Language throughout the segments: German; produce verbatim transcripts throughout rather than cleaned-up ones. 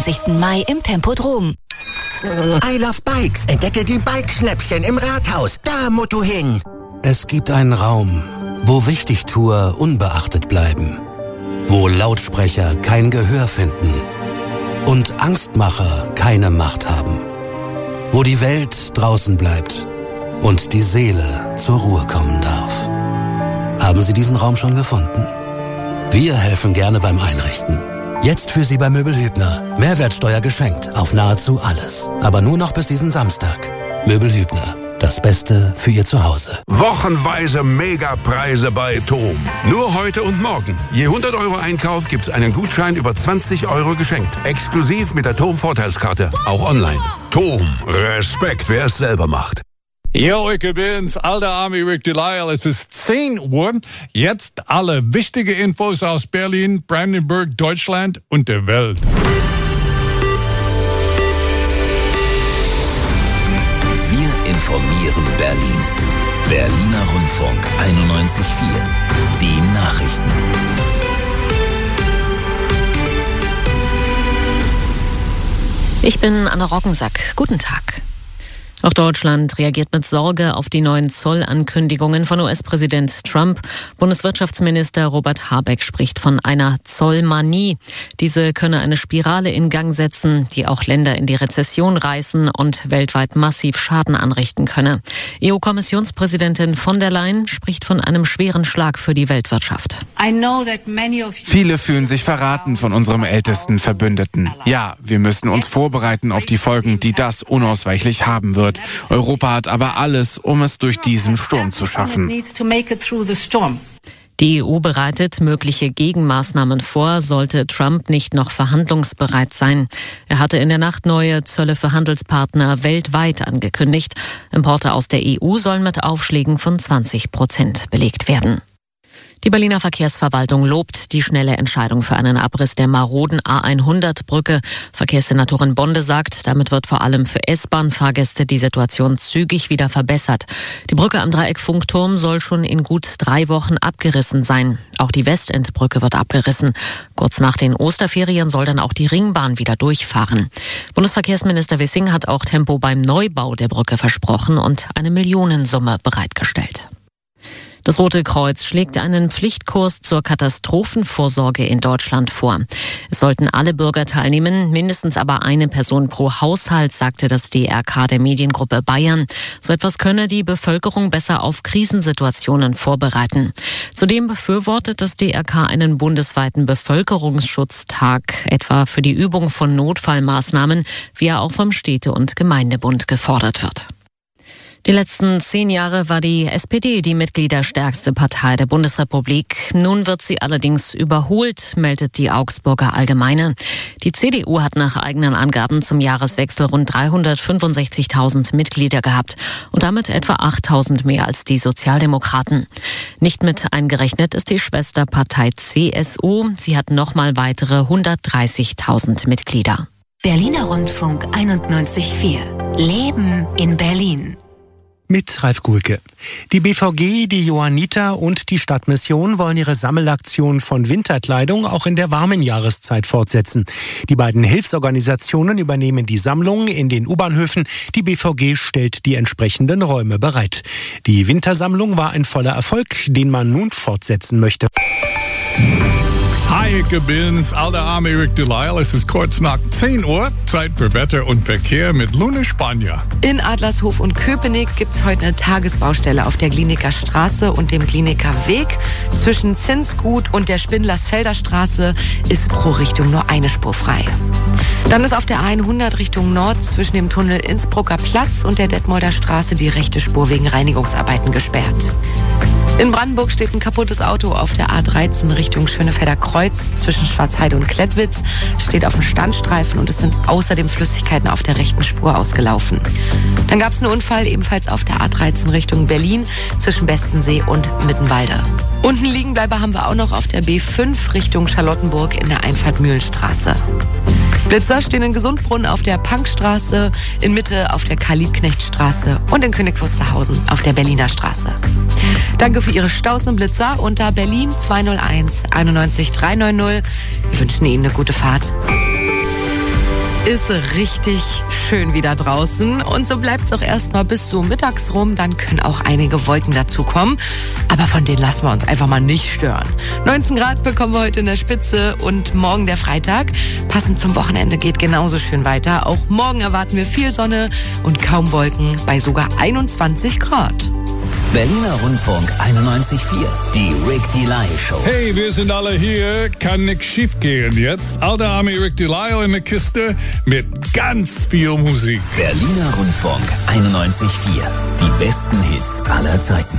fünfundzwanzigsten Mai im Tempodrom. I Love Bikes. Entdecke die Bikeschnäppchen im Rathaus. Da musst du hin. Es gibt einen Raum, wo Wichtigtuer unbeachtet bleiben. Wo Lautsprecher kein Gehör finden. Und Angstmacher keine Macht haben. Wo die Welt draußen bleibt und die Seele zur Ruhe kommen darf. Haben Sie diesen Raum schon gefunden? Wir helfen gerne beim Einrichten. Jetzt für Sie bei Möbelhübner. Mehrwertsteuer geschenkt auf nahezu alles. Aber nur noch bis diesen Samstag. Möbelhübner. Das Beste für Ihr Zuhause. Wochenweise Megapreise bei TOM. Nur heute und morgen. Je hundert Euro Einkauf gibt's einen Gutschein über zwanzig Euro geschenkt. Exklusiv mit der TOM-Vorteilskarte. Auch online. TOM. Respekt, wer es selber macht. Jo, ich bin's, alter Army Rick Delisle. Es ist zehn Uhr. Jetzt alle wichtige Infos aus Berlin, Brandenburg, Deutschland und der Welt. Wir informieren Berlin. Berliner Rundfunk einundneunzig Komma vier. Die Nachrichten. Ich bin Anna Roggensack. Guten Tag. Auch Deutschland reagiert mit Sorge auf die neuen Zollankündigungen von U S-Präsident Trump. Bundeswirtschaftsminister Robert Habeck spricht von einer Zollmanie. Diese könne eine Spirale in Gang setzen, die auch Länder in die Rezession reißen und weltweit massiv Schaden anrichten könne. E U-Kommissionspräsidentin von der Leyen spricht von einem schweren Schlag für die Weltwirtschaft. Viele fühlen sich verraten von unserem ältesten Verbündeten. Ja, wir müssen uns vorbereiten auf die Folgen, die das unausweichlich haben wird. Europa hat aber alles, um es durch diesen Sturm zu schaffen. Die E U bereitet mögliche Gegenmaßnahmen vor, sollte Trump nicht noch verhandlungsbereit sein. Er hatte in der Nacht neue Zölle für Handelspartner weltweit angekündigt. Importe aus der E U sollen mit Aufschlägen von zwanzig Prozent belegt werden. Die Berliner Verkehrsverwaltung lobt die schnelle Entscheidung für einen Abriss der maroden A hundert Brücke. Verkehrssenatorin Bonde sagt, damit wird vor allem für S-Bahn-Fahrgäste die Situation zügig wieder verbessert. Die Brücke am Dreieckfunkturm soll schon in gut drei Wochen abgerissen sein. Auch die Westendbrücke wird abgerissen. Kurz nach den Osterferien soll dann auch die Ringbahn wieder durchfahren. Bundesverkehrsminister Wissing hat auch Tempo beim Neubau der Brücke versprochen und eine Millionensumme bereitgestellt. Das Rote Kreuz schlägt einen Pflichtkurs zur Katastrophenvorsorge in Deutschland vor. Es sollten alle Bürger teilnehmen, mindestens aber eine Person pro Haushalt, sagte das D R K der Mediengruppe Bayern. So etwas könne die Bevölkerung besser auf Krisensituationen vorbereiten. Zudem befürwortet das D R K einen bundesweiten Bevölkerungsschutztag, etwa für die Übung von Notfallmaßnahmen, wie er auch vom Städte- und Gemeindebund gefordert wird. Die letzten zehn Jahre war die S P D die mitgliederstärkste Partei der Bundesrepublik. Nun wird sie allerdings überholt, meldet die Augsburger Allgemeine. Die C D U hat nach eigenen Angaben zum Jahreswechsel rund dreihundertfünfundsechzigtausend Mitglieder gehabt und damit etwa achttausend mehr als die Sozialdemokraten. Nicht mit eingerechnet ist die Schwesterpartei C S U. Sie hat nochmal weitere hundertdreißigtausend Mitglieder. Berliner Rundfunk einundneunzig Komma vier. Leben in Berlin. Mit Ralf Gulke. Die B V G, die Johanniter und die Stadtmission wollen ihre Sammelaktion von Winterkleidung auch in der warmen Jahreszeit fortsetzen. Die beiden Hilfsorganisationen übernehmen die Sammlung in den U-Bahnhöfen. Die B V G stellt die entsprechenden Räume bereit. Die Wintersammlung war ein voller Erfolg, den man nun fortsetzen möchte. Hi, ich bin's, alter Army Rick Delisle. Es ist kurz nach zehn Uhr, Zeit für Wetter und Verkehr mit Lune Spanier. In Adlershof und Köpenick gibt es heute eine Tagesbaustelle auf der Glienecker Straße und dem Glienecker Weg. Zwischen Zinsgut und der Spindlersfelder Straße ist pro Richtung nur eine Spur frei. Dann ist auf der A hundert Richtung Nord zwischen dem Tunnel Innsbrucker Platz und der Detmolder Straße die rechte Spur wegen Reinigungsarbeiten gesperrt. In Brandenburg steht ein kaputtes Auto auf der A dreizehn Richtung Schönefelder Kreuz. Zwischen Schwarzheide und Klettwitz steht auf dem Standstreifen und es sind außerdem Flüssigkeiten auf der rechten Spur ausgelaufen. Dann gab es einen Unfall ebenfalls auf der A dreizehn Richtung Berlin zwischen Bestensee und Mittenwalde. Und einen Liegenbleiber haben wir auch noch auf der B fünf Richtung Charlottenburg in der Einfahrt Mühlenstraße. Blitzer stehen in Gesundbrunnen auf der Punkstraße, in Mitte auf der Karl-Liebknecht-Straße und in Königs Wusterhausen auf der Berliner Straße. Danke für Ihre Staus und Blitzer unter Berlin zwei null eins einundneunzig drei neun null. Wir wünschen Ihnen eine gute Fahrt. ist richtig schön wieder draußen. Und so bleibt es auch erstmal bis so mittags rum. Dann können auch einige Wolken dazukommen. Aber von denen lassen wir uns einfach mal nicht stören. neunzehn Grad bekommen wir heute in der Spitze und morgen der Freitag. Passend zum Wochenende geht genauso schön weiter. Auch morgen erwarten wir viel Sonne und kaum Wolken bei sogar einundzwanzig Grad. Berliner Rundfunk einundneunzig Komma vier, die Rick Delisle Show. Hey, wir sind alle hier, kann nix schief gehen jetzt. Alter Army Rick Delisle in der Kiste mit ganz viel Musik. Berliner Rundfunk einundneunzig Komma vier, die besten Hits aller Zeiten.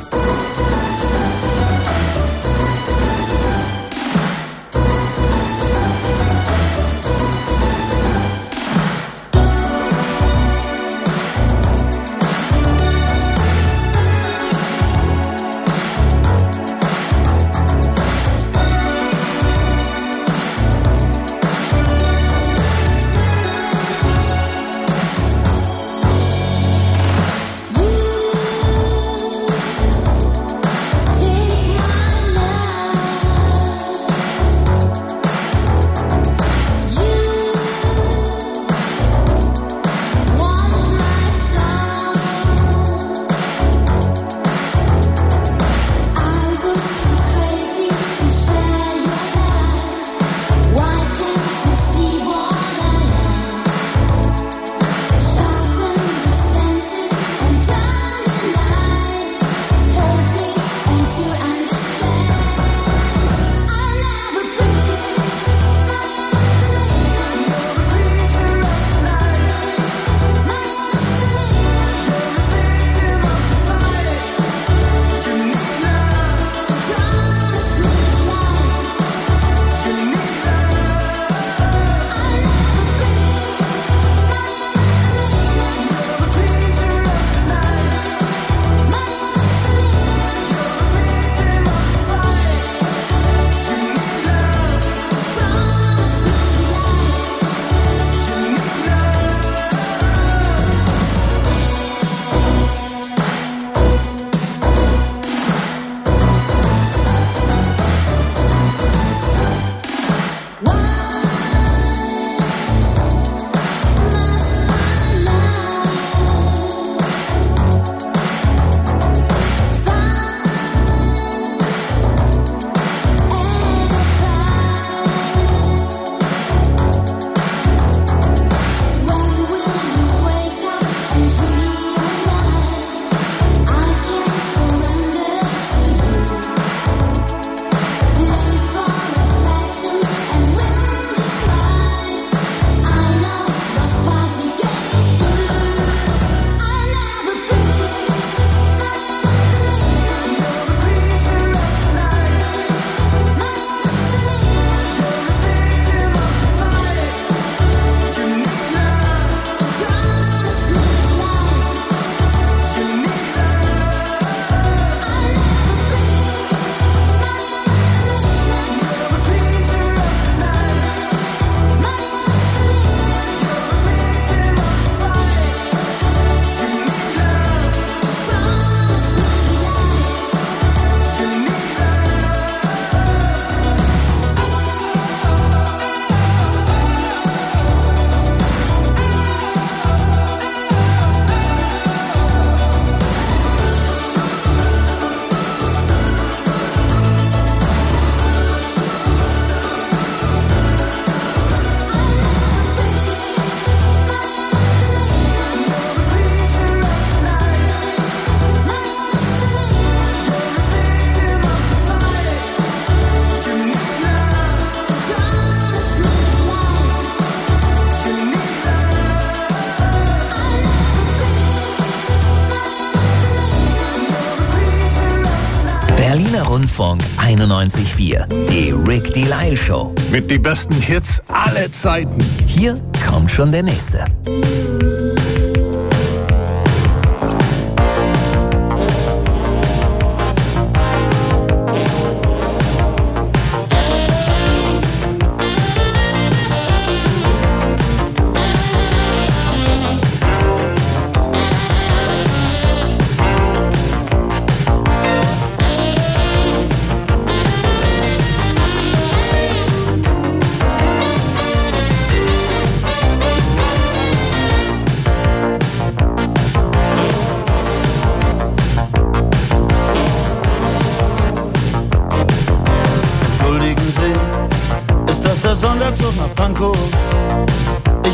Berliner Rundfunk einundneunzig Komma vier, die Rick Delisle Show. Mit die besten Hits aller Zeiten. Hier kommt schon der nächste.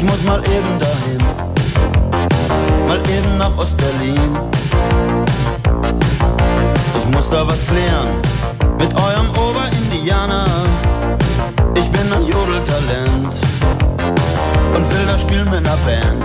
Ich muss mal eben dahin, mal eben nach Ostberlin. Ich muss da was klären mit eurem Oberindianer. Ich bin ein Jodeltalent und will da spielen mit ner Band.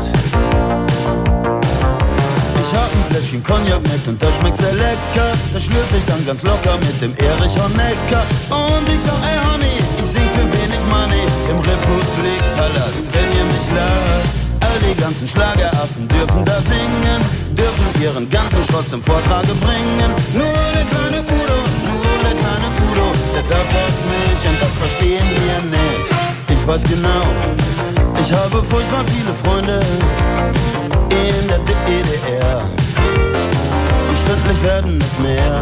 Ich hab ein Fläschchen Cognac mit und das schmeckt sehr lecker. Das schlürf ich dann ganz locker mit dem Erich Honecker. Und ich sag, ey Honey, ich sing für wenig Money im Republikpalast, wenn ihr mich lasst. All die ganzen Schlageraffen dürfen da singen, dürfen ihren ganzen Schrott zum Vortrage bringen. Nur der kleine Udo, nur der kleine Udo, der darf das nicht und das verstehen wir nicht. Ich weiß genau, ich habe furchtbar viele Freunde in der D D R und stündlich werden es mehr.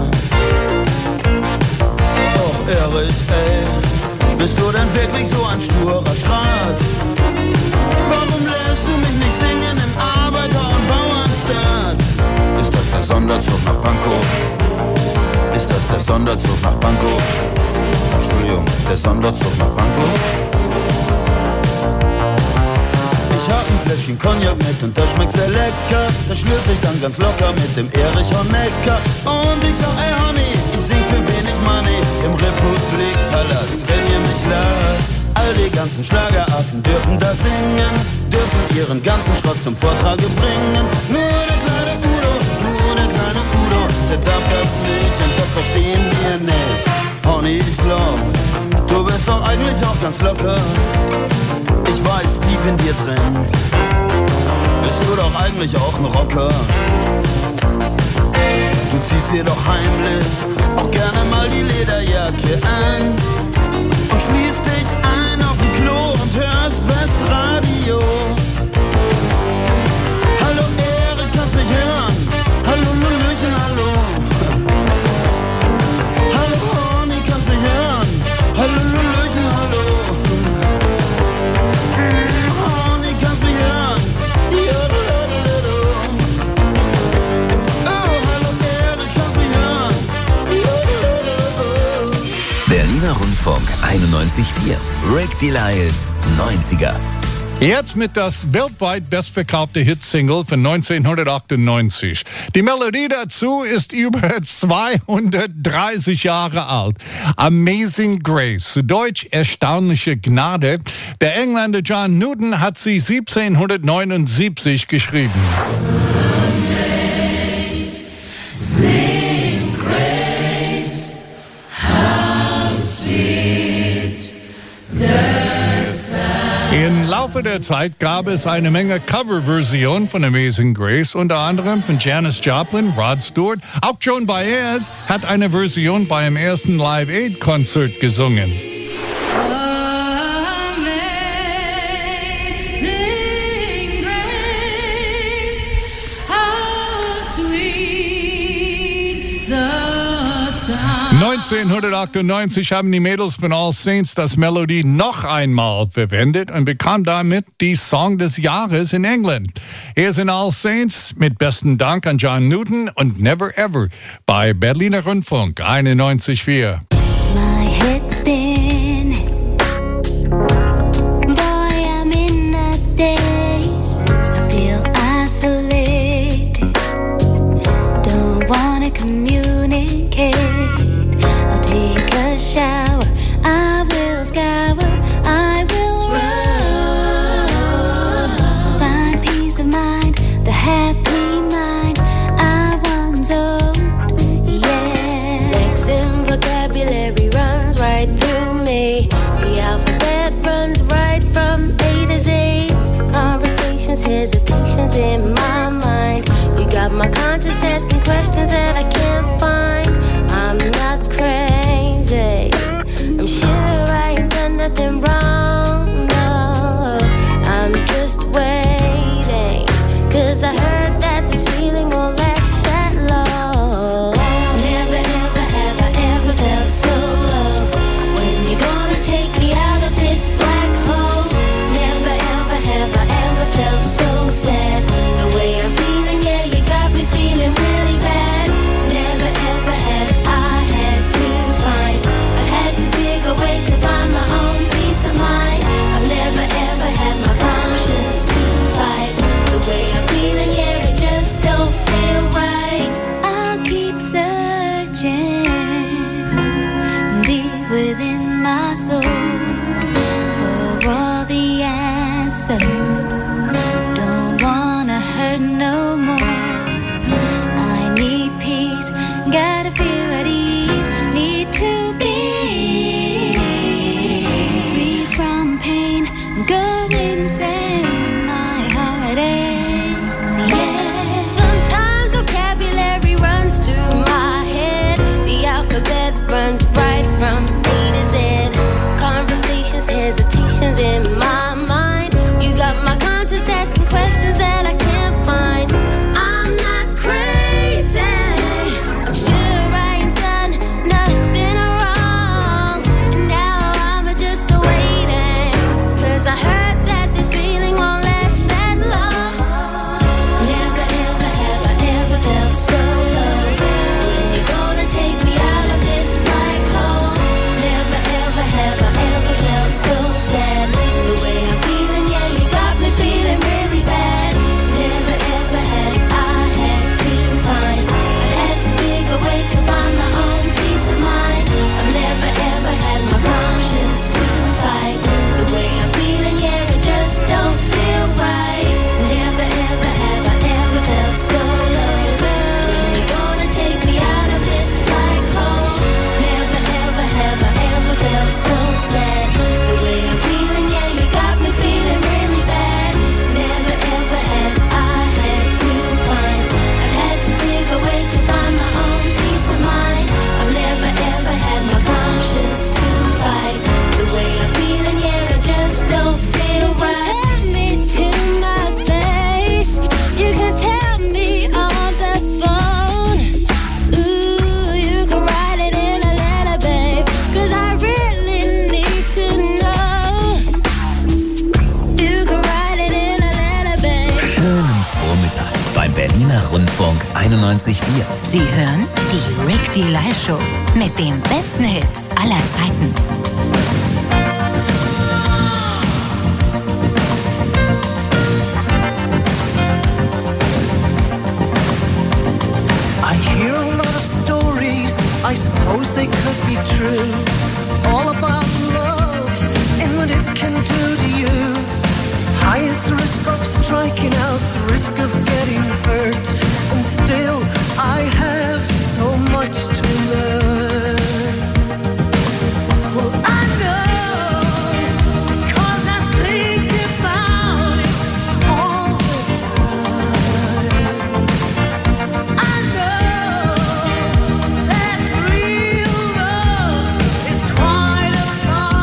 Och Erich, ey, bist du denn wirklich so ein sturer Schrat? Warum lässt du mich nicht singen im Arbeiter- und Bauernstaat? Ist das der Sonderzug nach Pankow? Ist das der Sonderzug nach Pankow? Entschuldigung, der Sonderzug nach Pankow? Ich hab ein Fläschchen Cognac mit und das schmeckt sehr lecker. Das schlürf ich dann ganz locker mit dem Erich Honecker. Und ich sag, ey Honey, ich sing für wenig Money im Republikpalast, wenn ihr mich lasst. All die ganzen Schlageraffen dürfen da singen, dürfen ihren ganzen Schrott zum Vortrage bringen. Nur der kleine Udo, nur der kleine Udo, der darf das nicht und das verstehen wir nicht. Honey, ich glaub, du bist doch eigentlich auch ganz locker. Ich weiß, tief in dir drin bist du doch eigentlich auch ein Rocker. Du ziehst dir doch heimlich auch gerne mal die Lederjacke an und schließt dich ein auf dem Klo und hörst Westradio. Hallo Erich, kannst mich hören? Hallo Lulöchen, hallo. Hallo Honey, kannst mich hören? Hallo Lulöchen, hallo. Honey, kannst mich hören? Oh, hallo Erich, kannst mich hören? Berliner Rundfunk einundneunzig Komma vier. Rick Delisles neunziger. Jetzt mit das weltweit bestverkaufte Hitsingle von neunzehnhundertachtundneunzig. Die Melodie dazu ist über zweihundertdreißig Jahre alt. Amazing Grace, zu Deutsch erstaunliche Gnade. Der Engländer John Newton hat sie siebzehnhundertneunundsiebzig geschrieben. Amazing Grace, how sweet the Im Laufe der Zeit gab es eine Menge Coverversionen von Amazing Grace, unter anderem von Janis Joplin, Rod Stewart. Auch Joan Baez hat eine Version beim ersten Live Aid Konzert gesungen. neunzehnhundertachtundneunzig haben die Mädels von All Saints das Melodie noch einmal verwendet und bekam damit die Song des Jahres in England. Hier sind All Saints mit besten Dank an John Newton und Never Ever bei Berliner Rundfunk einundneunzig Komma vier. My head's spinning. Boy, I'm in a daze. I feel isolated. Don't wanna communicate. I'll take a shower. I will scour. I will run. Find peace of mind. The happy mind I once owned. Yeah. Flexing vocabulary runs right through me. The alphabet runs right from A to Z. Conversations, hesitations in my mind. You got my conscience asking questions that I can't find. I'm not crazy. I'm sure I ain't done nothing wrong. No, I'm just waiting. Cause I heard that this feeling won't last that long. Never, ever, ever, ever felt so low. When you gonna take me out of this black hole? Never, ever, ever, ever felt so sad. The way I'm feeling, yeah, you got me feeling really bad. Berliner Rundfunk einundneunzig Komma vier. Sie hören die Rick Delay Show mit den besten Hits aller Zeiten. I hear a lot of stories, I suppose they could be true, all about love and what it can do to you. Highest risk of striking out, the risk of getting hurt, and still I have so much to learn. Well, I know, 'cause I think about it all the time. I know that real love is quite a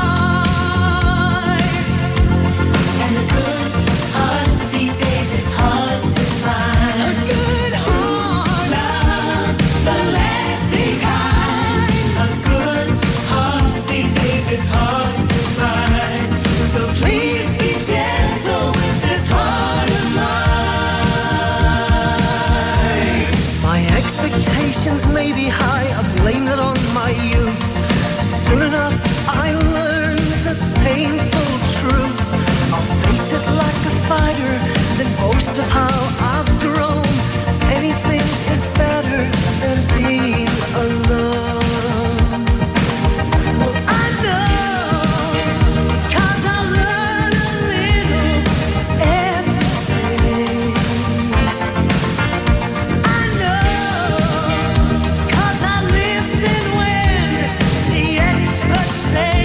price, and a good heart these days is hard to find. A good heart, love, the lasting kind. A good heart these days is hard to find. So please be gentle with this heart of mine. My expectations may be high, I blame it on my youth. Soon enough I learned the painful truth. I'll face it like a fighter, then boast of how I've grown. Anything is better than being alone. Well, I know, 'cause I learn a little every day. I know, 'cause I listen when the experts say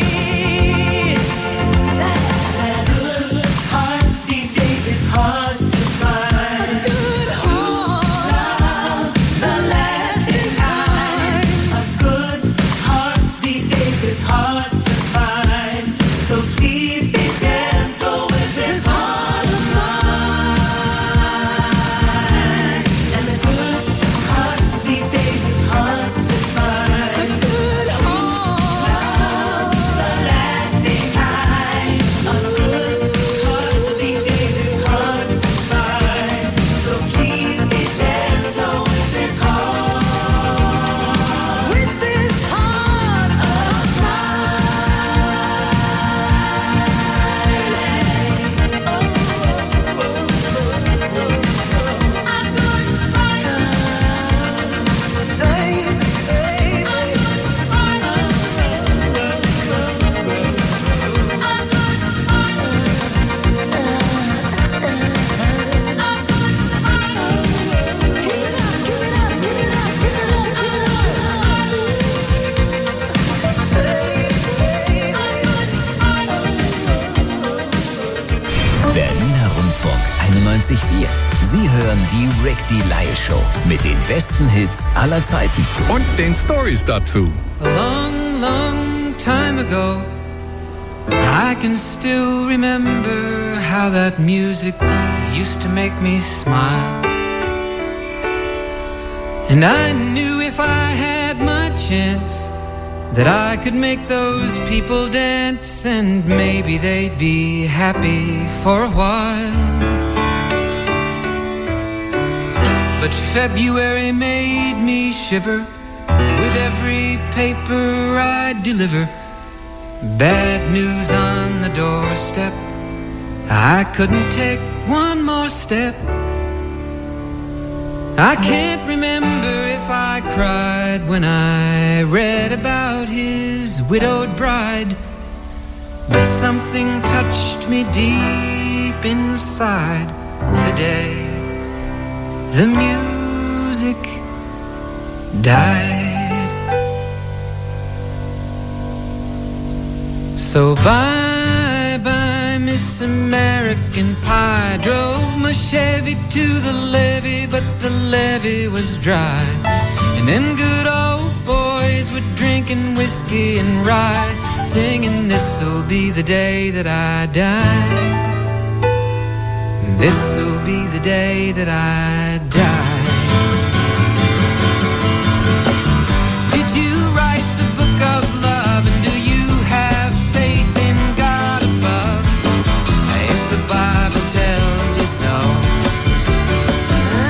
that a good heart these days is hard to find. A good heart, the lasting kind. A good heart these days is hard to find. So please be gentle with this heart of mine. And a good heart these days is hard to find. A good heart, the lasting kind. A good heart these days is hard to find. So please be gentle with this heart, with this heart of Berliner Rundfunk einundneunzig Komma vier. Sie hören die Rick Delay Show mit den besten Hits aller Zeiten. Und den Stories dazu. A long, long time ago, I can still remember how that music used to make me smile. And I knew if I had my chance that I could make those people dance, and maybe they'd be happy for a while. But February made me shiver with every paper I deliver. Bad news on the doorstep, I couldn't take one more step. I can't remember if I cried when I read about his widowed bride, but something touched me deep inside the day the music died. So bye bye Miss American Pie. Drove my Chevy to the levee, but the levee was dry. And them good old boys were drinking whiskey and rye, singing this'll be the day that I die. This'll be the day that I die. Did you write the book of love, and do you have faith in God above? If the Bible tells you so,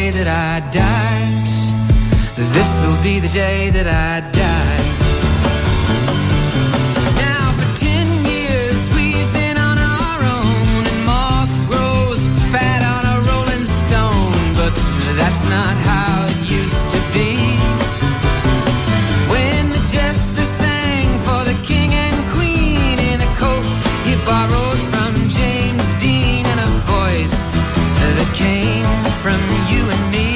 day that I die. This'll be the day that I die. Now for ten years we've been on our own, and moss grows fat on a rolling stone, but that's not how it used to be. When the jester sang for the king and queen in a coat he borrowed from James Dean, and a voice that came from you and me.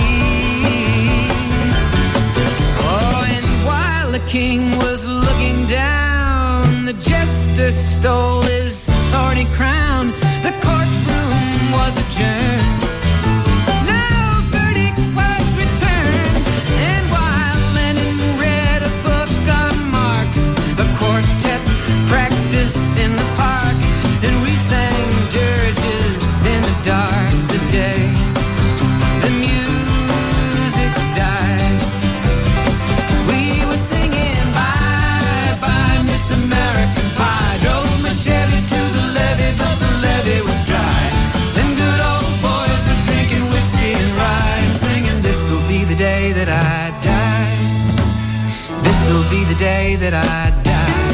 Oh, and while the king was looking down, the jester stole his thorny crown. The courtroom was adjourned. No verdict was returned. And while Lenin read a book on Marx, the quartet practiced in the park, and we sang dirges in the dark. The day the music died, we were singing bye bye Miss American Pie. Drove my Chevy to the levee, but the levee was dry. Them good old boys were drinking whiskey and rye, singing this'll be the day that I die. This'll be the day that I die.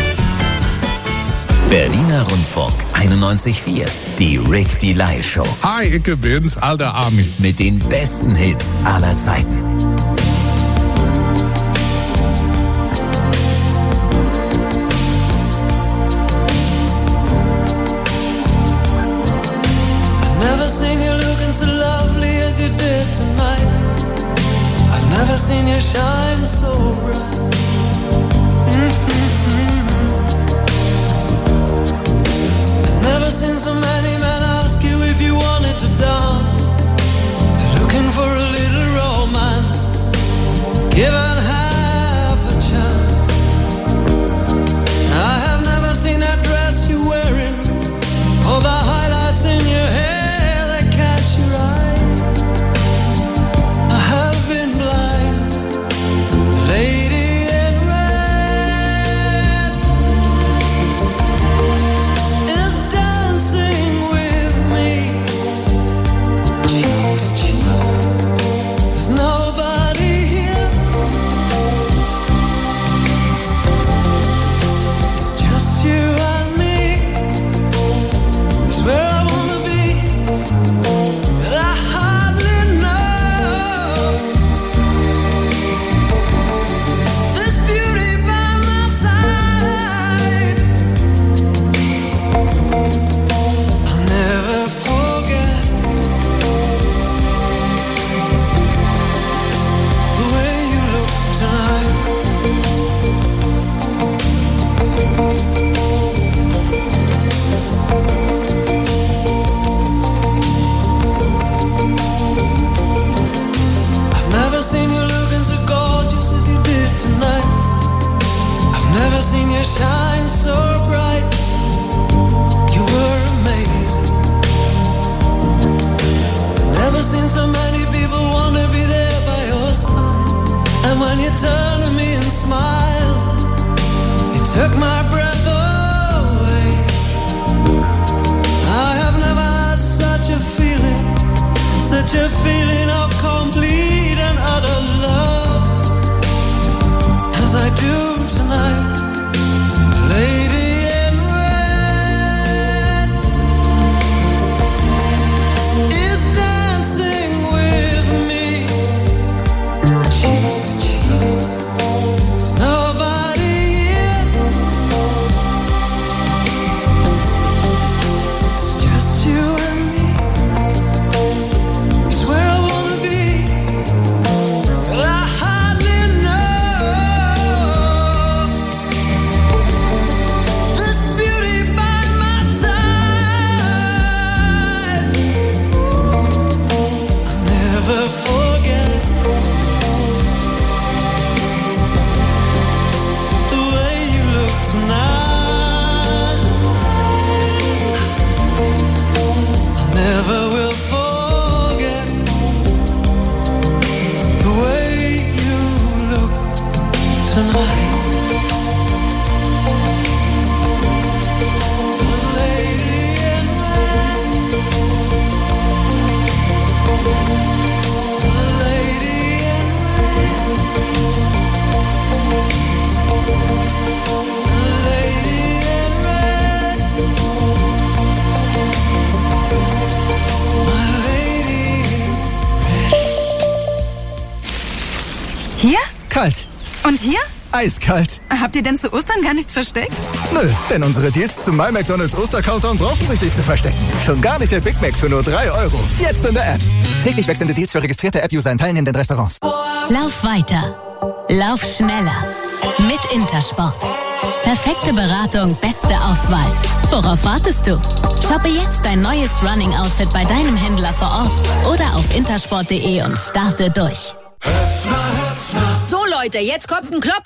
Berliner Rundfunk einundneunzig Komma vier. Die Rick Delay Show. Hi, ich bin's, alter Armin. Mit den besten Hits aller Zeiten. Never seen you looking so lovely as you did tonight. I've never seen you shine so bright. Mm-hmm. I've never seen so many men ask you if you wanted to dance. They're looking for a little romance, given half a chance. I have never seen that dress you're wearing, or the highlights in your hair. Lady in red is dancing with me, cheek to cheek. There's nobody here. It's just you and me. It's where I wanna be, but I hardly know. Never seen you shine so bright. You were amazing. Never seen so many people want to be there by your side. And when you turn to me and smile, it took my breath away. I have never had such a feeling, such a feeling of complete and utter love as I do tonight. Lady in red is dancing with me, cheek to cheek. There's nobody here. It's just you and me. It's where I wanna Hier? Kalt. Und hier? Eiskalt. Habt ihr denn zu Ostern gar nichts versteckt? Nö, denn unsere Deals zum My McDonald's Oster-Countdown brauchen sich nicht zu verstecken. Schon gar nicht der Big Mac für nur drei Euro. Jetzt in der App. Täglich wechselnde Deals für registrierte App-User in teilnehmenden Restaurants. Lauf weiter. Lauf schneller. Mit Intersport. Perfekte Beratung, beste Auswahl. Worauf wartest du? Shoppe jetzt dein neues Running-Outfit bei deinem Händler vor Ort oder auf intersport punkt de und starte durch. So Leute, jetzt kommt ein Klopper.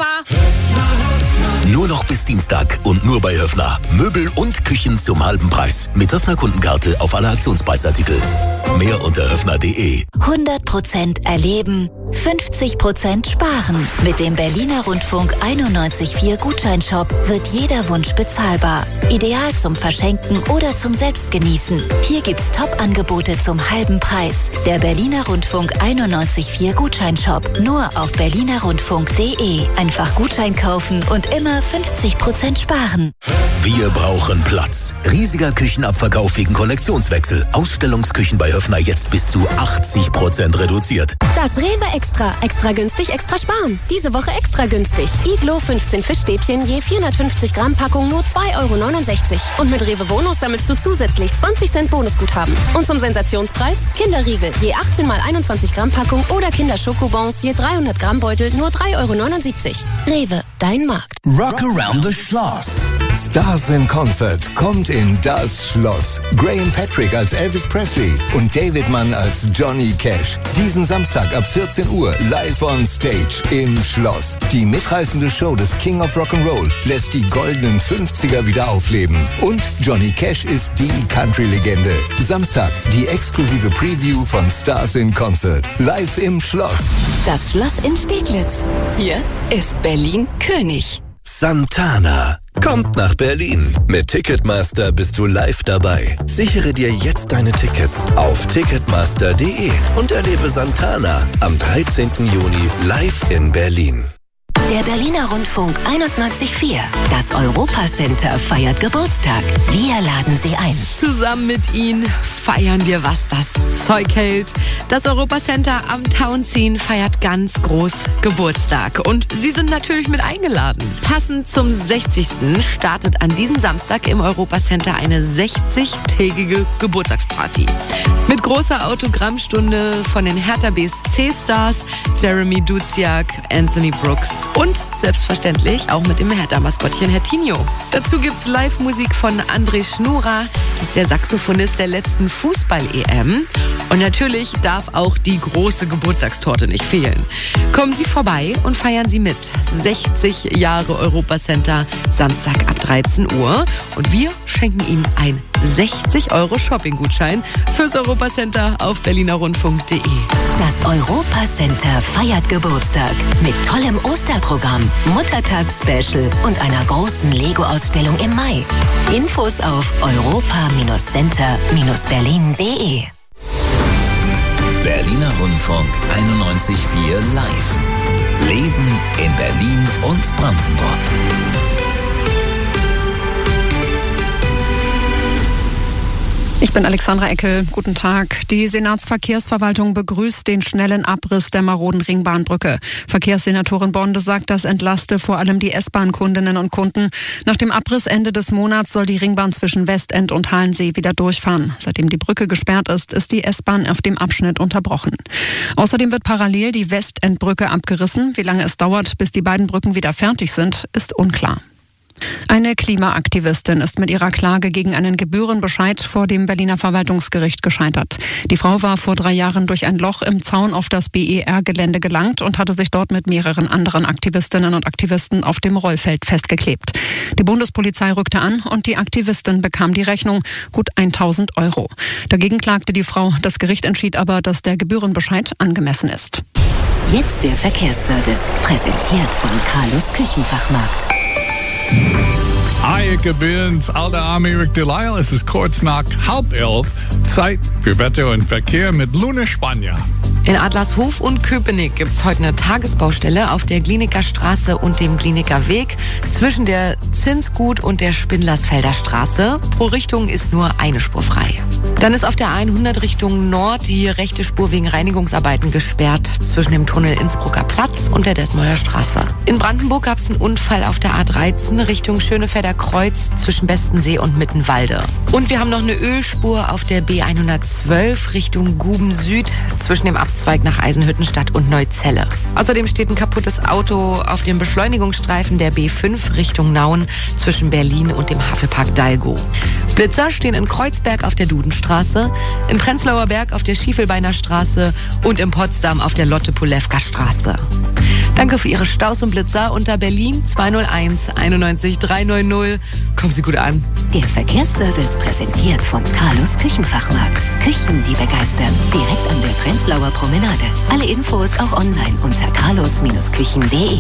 Nur noch bis Dienstag und nur bei Höffner. Möbel und Küchen zum halben Preis. Mit Höffner-Kundenkarte auf alle Aktionspreisartikel. Mehr unter höffner punkt de. hundert Prozent erleben, fünfzig Prozent sparen. Mit dem Berliner Rundfunk einundneunzig Komma vier Gutscheinshop wird jeder Wunsch bezahlbar. Ideal zum Verschenken oder zum Selbstgenießen. Hier gibt's Top-Angebote zum halben Preis. Der Berliner Rundfunk einundneunzig Komma vier Gutscheinshop. Nur auf berliner rundfunk punkt de. Einfach Gutschein kaufen und immer fünfzig Prozent sparen. Wir brauchen Platz. Riesiger Küchenabverkauf wegen Kollektionswechsel. Ausstellungsküchen bei Höffner jetzt bis zu achtzig Prozent reduziert. Das Rewe Extra. Extra günstig, extra sparen. Diese Woche extra günstig. Iglo fünfzehn Fischstäbchen je vierhundertfünfzig Gramm Packung nur zwei Euro neunundsechzig. Und mit Rewe Bonus sammelst du zusätzlich zwanzig Cent Bonusguthaben. Und zum Sensationspreis Kinderriegel je achtzehn mal einundzwanzig Gramm Packung oder Kinderschokobons je dreihundert Gramm Beutel nur drei Euro neunundsiebzig. Rewe, dein Markt. Rock Around the Schloss. Stars in Concert kommt in das Schloss. Graham Patrick als Elvis Presley und David Mann als Johnny Cash. Diesen Samstag ab vierzehn Uhr live on stage im Schloss. Die mitreißende Show des King of Rock'n'Roll lässt die goldenen fünfziger wieder aufleben. Und Johnny Cash ist die Country-Legende. Samstag die exklusive Preview von Stars in Concert. Live im Schloss. Das Schloss in Steglitz. Hier ist Berlin König. Santana kommt nach Berlin. Mit Ticketmaster bist du live dabei. Sichere dir jetzt deine Tickets auf ticketmaster punkt de und erlebe Santana am dreizehnten Juni live in Berlin. Der Berliner Rundfunk einundneunzig Komma vier. Das Europa-Center feiert Geburtstag. Wir laden Sie ein. Zusammen mit Ihnen feiern wir, was das Zeug hält. Das Europa-Center am Townsien feiert ganz groß Geburtstag. Und Sie sind natürlich mit eingeladen. Passend zum sechzigsten startet an diesem Samstag im Europa-Center eine sechzigtägige Geburtstagsparty. Mit großer Autogrammstunde von den Hertha B S C-Stars Jeremy Duziak, Anthony Brooks und selbstverständlich auch mit dem Hertha-Maskottchen Hertinho. Dazu gibt's Live-Musik von André Schnura, das ist der Saxophonist der letzten Fußball-E M. Und natürlich darf auch die große Geburtstagstorte nicht fehlen. Kommen Sie vorbei und feiern Sie mit. sechzig Jahre Europa-Center, Samstag ab dreizehn Uhr. Und wir schenken Ihnen ein sechzig Euro Shopping-Gutschein fürs Europa-Center auf berliner rundfunk punkt de. Das Europa-Center feiert Geburtstag mit tollem Osterprogramm, Muttertags-Special und einer großen Lego-Ausstellung im Mai. Infos auf europa Center Berlin punkt de. Berliner Rundfunk einundneunzig Komma vier live. Leben in Berlin und Brandenburg. Ich bin Alexandra Eckel. Guten Tag. Die Senatsverkehrsverwaltung begrüßt den schnellen Abriss der maroden Ringbahnbrücke. Verkehrssenatorin Bonde sagt, das entlaste vor allem die S-Bahn-Kundinnen und Kunden. Nach dem Abriss Ende des Monats soll die Ringbahn zwischen Westend und Halensee wieder durchfahren. Seitdem die Brücke gesperrt ist, ist die S-Bahn auf dem Abschnitt unterbrochen. Außerdem wird parallel die Westendbrücke abgerissen. Wie lange es dauert, bis die beiden Brücken wieder fertig sind, ist unklar. Eine Klimaaktivistin ist mit ihrer Klage gegen einen Gebührenbescheid vor dem Berliner Verwaltungsgericht gescheitert. Die Frau war vor drei Jahren durch ein Loch im Zaun auf das B E R-Gelände gelangt und hatte sich dort mit mehreren anderen Aktivistinnen und Aktivisten auf dem Rollfeld festgeklebt. Die Bundespolizei rückte an und die Aktivistin bekam die Rechnung, gut tausend Euro. Dagegen klagte die Frau. Das Gericht entschied aber, dass der Gebührenbescheid angemessen ist. Jetzt der Verkehrsservice, präsentiert von Carlos Küchenfachmarkt. Hi, ich bin's, alter Army Rick Delisle. Es ist kurz nach halb elf. Zeit für Wetter und Verkehr mit Luna Spanier. In Adlershof und Köpenick gibt es heute eine Tagesbaustelle auf der Glienecker Straße und dem Glienecker Weg zwischen der Zinsgut und der Spindlersfelder Straße. Pro Richtung ist nur eine Spur frei. Dann ist auf der hundert Richtung Nord die rechte Spur wegen Reinigungsarbeiten gesperrt zwischen dem Tunnel Innsbrucker Platz und der Detmolder Straße. In Brandenburg gab es einen Unfall auf der A dreizehn Richtung Schönefelder Kreuz zwischen Bestensee und Mittenwalde. Und wir haben noch eine Ölspur auf der B hundertzwölf Richtung Guben Süd zwischen dem Abzweig nach Eisenhüttenstadt und Neuzelle. Außerdem steht ein kaputtes Auto auf dem Beschleunigungsstreifen der B fünf Richtung Nauen zwischen Berlin und dem Havelpark Dalgo. Blitzer stehen in Kreuzberg auf der Dudenstraße, in Prenzlauer Berg auf der Schiefelbeiner Straße und in Potsdam auf der Lotte-Polewka Straße. Danke für Ihre Staus und Blitzer unter Berlin zwei null eins einundneunzig dreihundertneunzig. Kommen Sie gut an. Der Verkehrsservice präsentiert von Carlos Küchenfachmarkt. Küchen, die begeistern. Direkt an der Prenzlauer Promenade. Alle Infos auch online unter carlos Küchen punkt de.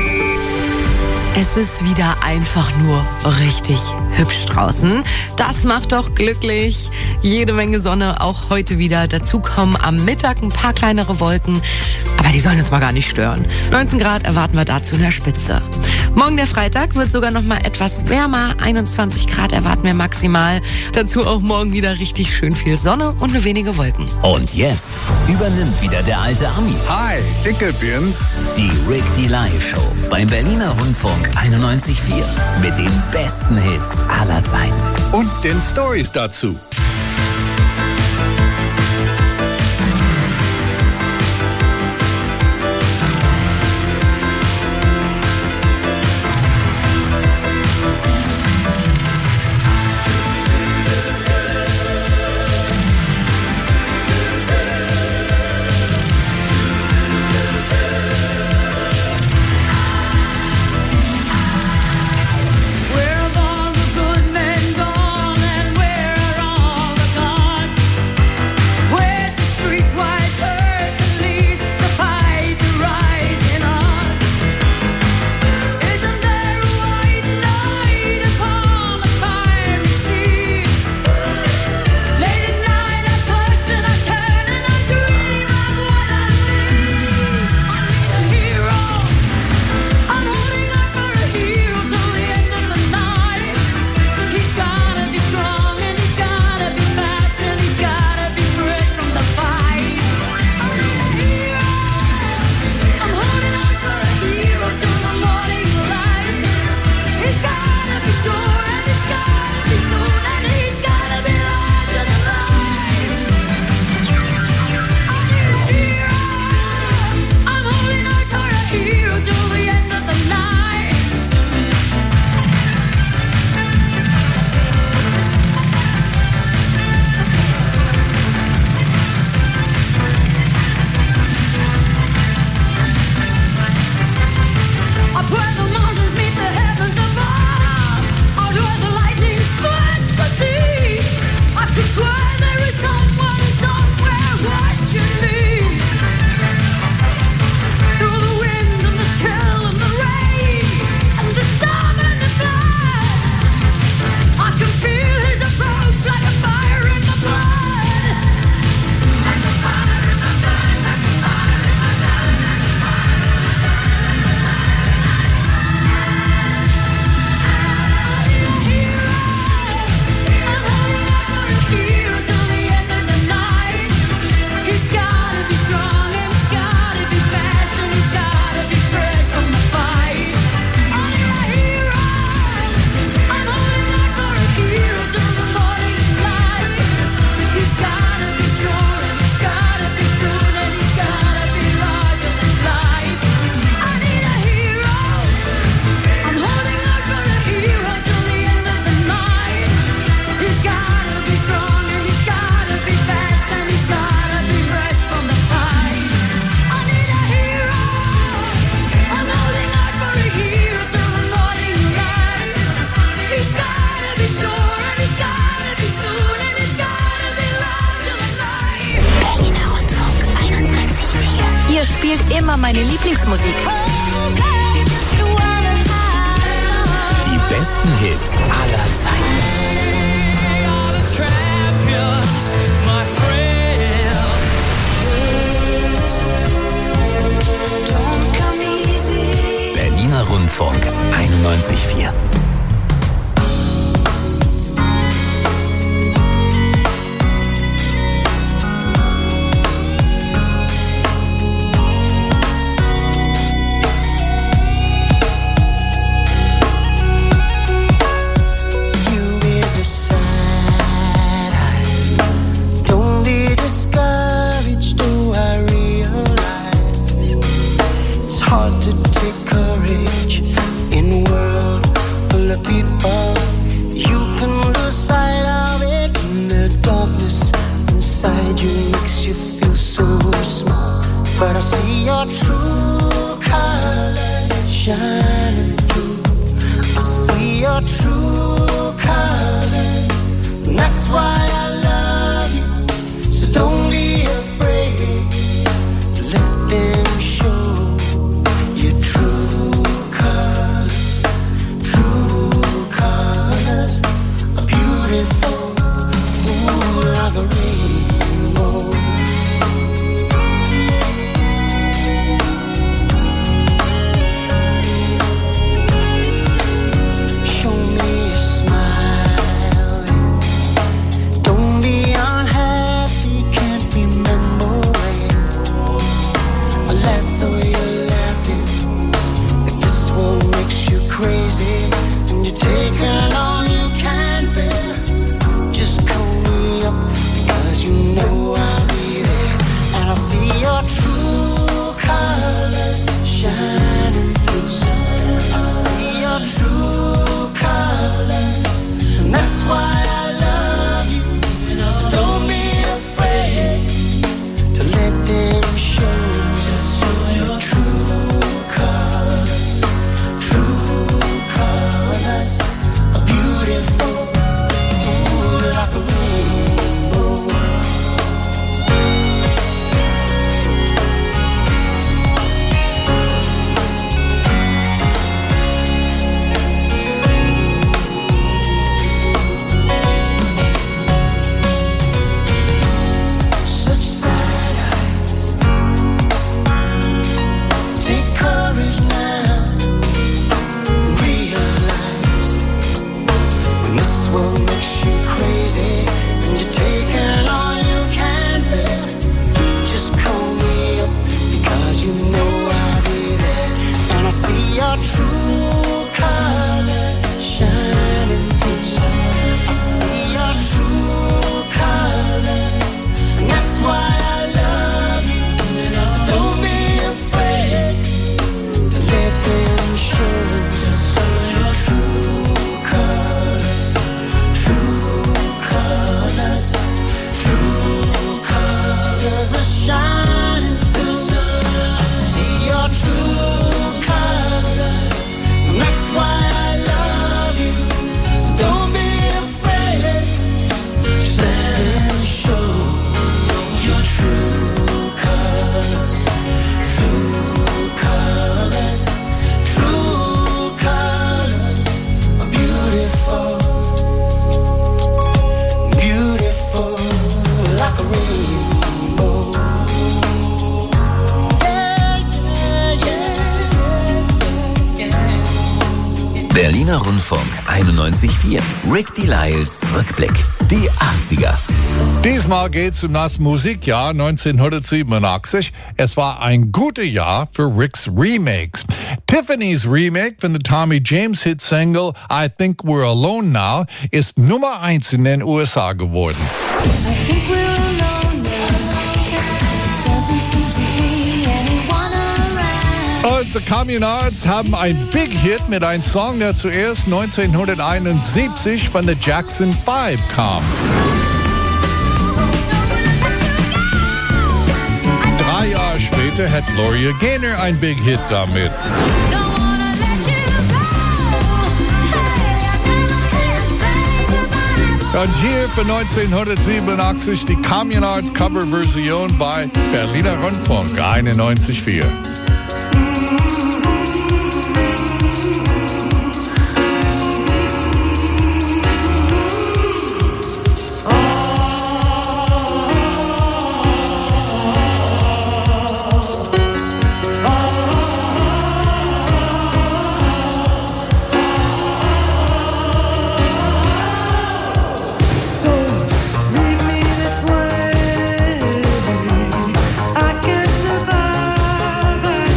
Es ist wieder einfach nur richtig hübsch draußen. Das macht doch glücklich. Jede Menge Sonne, auch heute wieder. Dazu kommen am Mittag ein paar kleinere Wolken, aber die sollen uns mal gar nicht stören. neunzehn Grad erwarten wir dazu in der Spitze. Morgen der Freitag wird sogar noch mal etwas wärmer. einundzwanzig Grad erwarten wir maximal. Dazu auch morgen wieder richtig schön viel Sonne und nur wenige Wolken. Und jetzt übernimmt wieder der alte Ami. Hi, dicke Birns. Die Rick Delay Show beim Berliner Rundfunk einundneunzig Komma vier mit den besten Hits aller Zeiten. Und den Stories dazu. Ihr spielt immer meine Lieblingsmusik. Die besten Hits aller Zeiten. Berliner Rundfunk einundneunzig Komma vier. hard to take courage in a world full of people. You can lose sight of it, and the darkness inside you makes you feel so small. But I see your true colors shining through. I see your true colors, and that's why I love you. So don't be afraid to let them show your true colors. True colors are beautiful, ooh, like a rainbow. Show me a smile. Don't be unhappy, can't remember when. Unless so you're laughing. If this one makes you crazy and you're taking all you can bear, just call me up because you know I'll be there. And I'll see your true colors shining through. I see your true colors, and that's why I love you. So don't be afraid to let them show. Just show your true colors. True colors are beautiful, ooh, like a rainbow. Such sad eyes. Take courage now. Realize when this world makes you crazy and you're taking all you can bear, just call me up because you know I'll be there. And I see your true colors shining through. I see your true colors, and that's why I love you. So don't be afraid to let them show. Just show your true colors. True colors. True colors are shining through. I see your true colors, and that's why I love you. So don't be afraid. Just let them show your true colors. True colors. True colors are beautiful. Beautiful, like a rainbow. Yeah, yeah, yeah. Berliner Rundfunk einundneunzig Komma vier. Rick Delisles Rückblick. Die achtziger. Diesmal geht's um das Musikjahr neunzehnhundertsiebenundachtzig. Es war ein gutes Jahr für Ricks Remakes. Tiffany's Remake von der Tommy James Hit Single I Think We're Alone Now ist Nummer eins in den U S A geworden. I think we're alone now. Doesn't seem to be anyone around. Und die Communards haben ein Big Hit mit einem Song, der zuerst neunzehnhunderteinundsiebzig von der Jackson Five kam. Drei Jahre später hat Gloria Gaynor ein Big Hit damit. Und hier für neunzehnhundertsiebenundachtzig die Communards Coverversion bei Berliner Rundfunk einundneunzig Komma vier. I can't survive.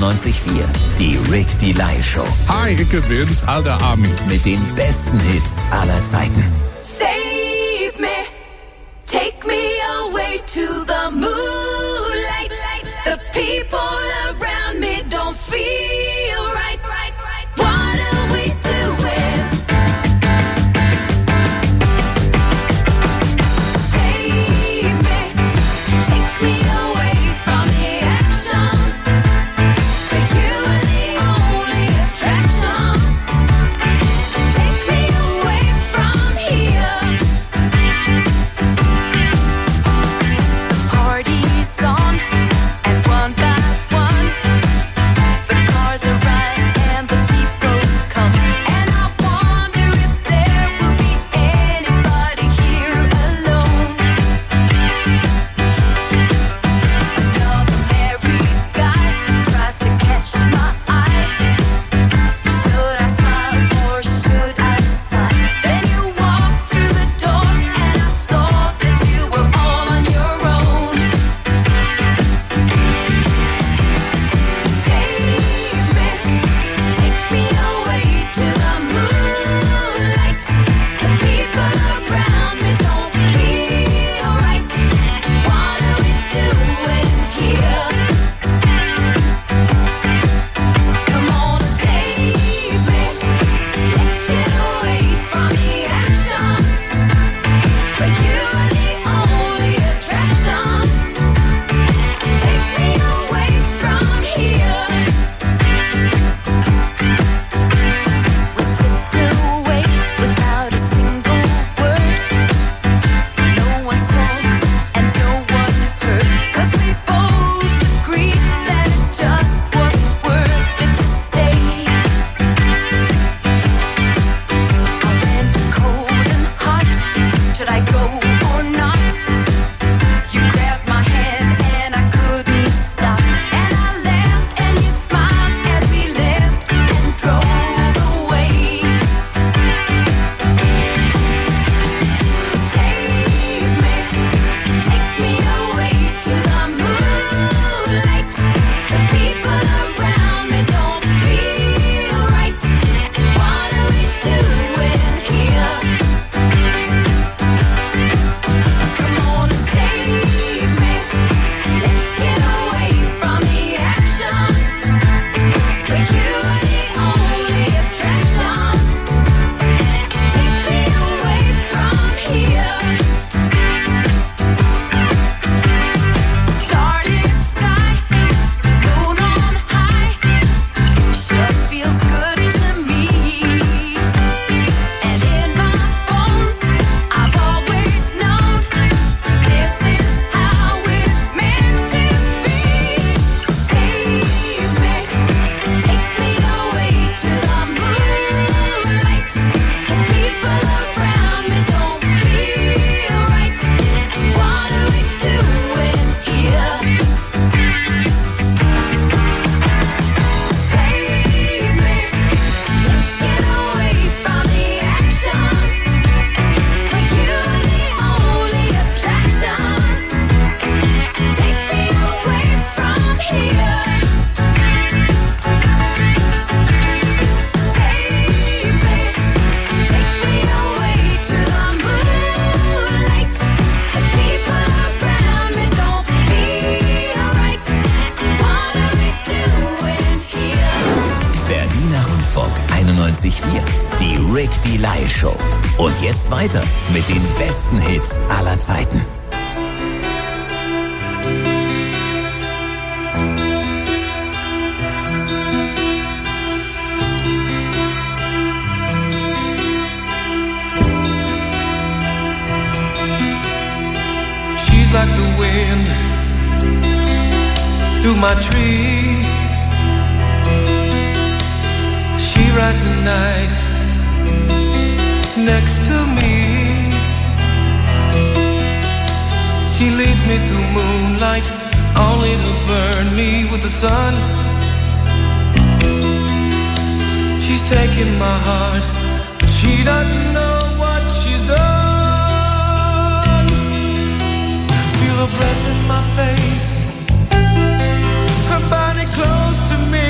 einundneunzig Komma vier. Die Rick Delay Show. Hi, ich bin's, alter Armin. Mit den besten Hits aller Zeiten. Save me, take me away to the moonlight. The people around me don't feel right. What are we doing? Save me, take me away from the action. For you are the only attraction. Take me away from here. The party's on, and one by one, the cars arrive and the people come. And I wonder if there will be anybody here alone. Another married guy tries to catch my eye. Should I smile or should I sigh? Then you walked through the door and I saw that you were all on your own. Save me, take me away to the moonlight. The people around me don't feel right. What are we doing here? Come on, save me. Let's get away from the action. For you are the only attraction. Take me away from here. We slipped away without a single word. No one saw and no one heard. 'Cause we both agreed that it just wasn't worth it to stay. I went cold and hot. Should I go or not? You grabbed my hand and I couldn't stop. And I laughed and you smiled as we left and drove away. Save me, take me away to the moonlight. The people around me don't feel right. What are we doing here? Come on and save me. Let's get away from the action. For you are the only attraction. Take me away from here. Starlit sky, moon on high, sure feels good to me. And in my bones, I've always known this is how it's meant to be. Save me, take me away to the moonlight. The people around me don't feel right. What are we doing here? Save me, let's get away from the action. For you are the only attraction. Take me away from here. Save me, take me away to the moonlight. The people around me don't feel right. What are we doing here? Berliner Rundfunk einundneunzig Komma vier. Die Rick Delay Show. Und jetzt weiter mit den besten Hits aller Zeiten. She's like the wind through my tree. She rides the night next to me. She leads me through moonlight, only to burn me with the sun. She's taking my heart, but she doesn't know what she's done. Feel her breath in my face, her body close to me.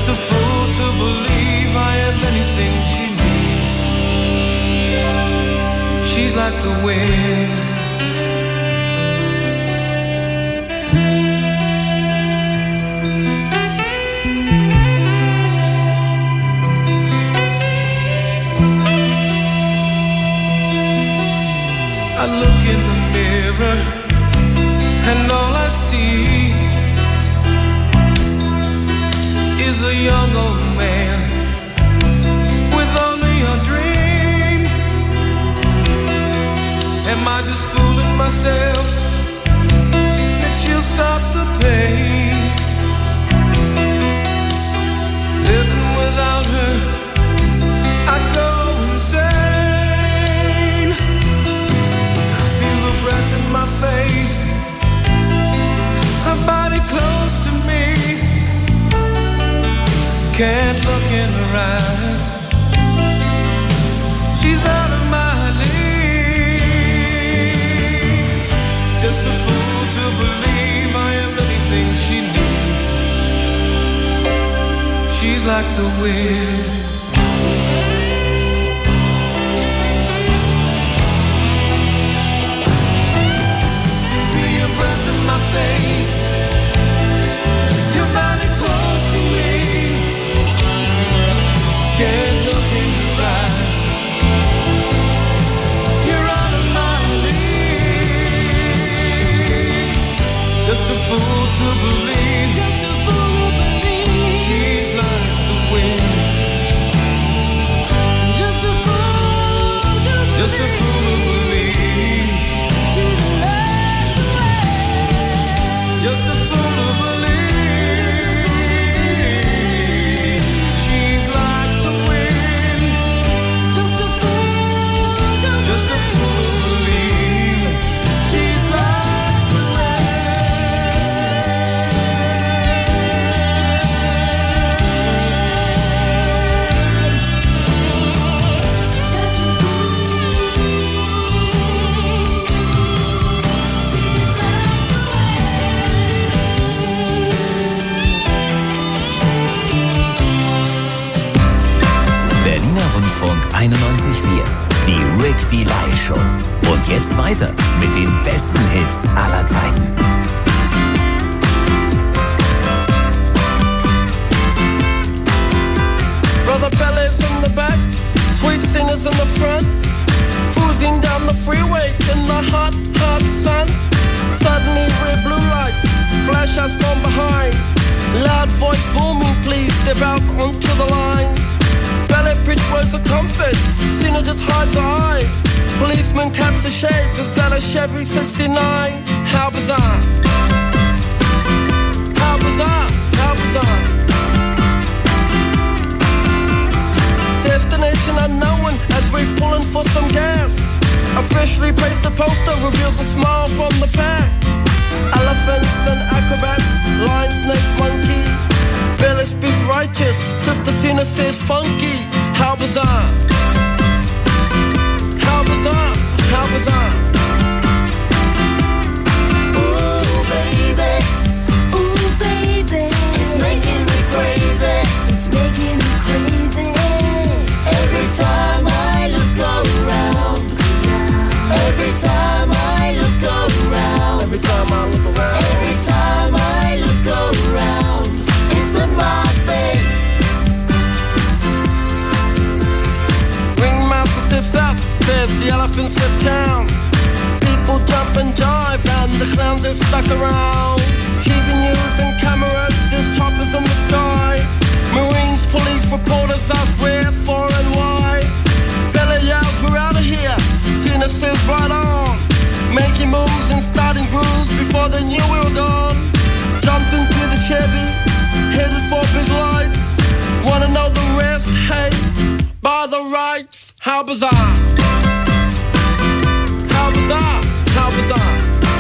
Just a fool to believe I have anything she needs. She's like the wind. I look in the mirror and all I see is a young old man with only a dream. Am I just fooling myself that she'll stop the pain? Living without her, I go insane. I feel her breath in my face, her body close to me. Can't look in her eyes, she's out of my league. Just a fool to believe I am anything she needs. She's like the wind. Feel your breath in my face, your body close to me. Can't look in your eyes, you're out of my league. Just a fool to believe, just a fool to believe she's like the wind. Just a fool to believe, just a fool to believe she's like the wind. Just a fool to believe she's like the wind. Just a fool to just a fool to believe she's like the Berliner Rundfunk einundneunzig Komma vier. Die Rick Delay Show. Und jetzt weiter mit den besten Hits aller Zeiten. Brother Bellas in the back, sweet singers in the front, cruising down the freeway in the hot, hot sun. Suddenly red blue lights flash us from behind. Loud voice booming, please step out onto the line. Ballet bridge words of comfort, Cena just hides her eyes. Policeman taps the shades and sell a Chevy sixty-nine. How bizarre, how bizarre, how bizarre. Destination unknown as we're pulling for some gas. Officially placed a poster, reveals a smile from the pack. Elephants and acrobats, lion, snakes, monkey. Billy speaks righteous, Sister Cena says funky. How bizarre, how bizarre, how bizarre. Ooh baby, ooh baby, it's making me crazy, it's making me crazy. Every time I look around, every time I look around, every time I look around, every time I look around, it's in my face. Ringmaster stiffs up, says the elephants left town. People jump and jive and the clowns are stuck around. T V news and cameras, there's choppers in the sky. Marines, police, reporters ask where, for and why. Bella yells, we're out of here. Cena says right on. Making moves and starting grooves before they knew we were gone. Jumped into the Chevy, headed for big lights. Wanna know the rest? Hey, by the rights. How bizarre, how bizarre, how bizarre.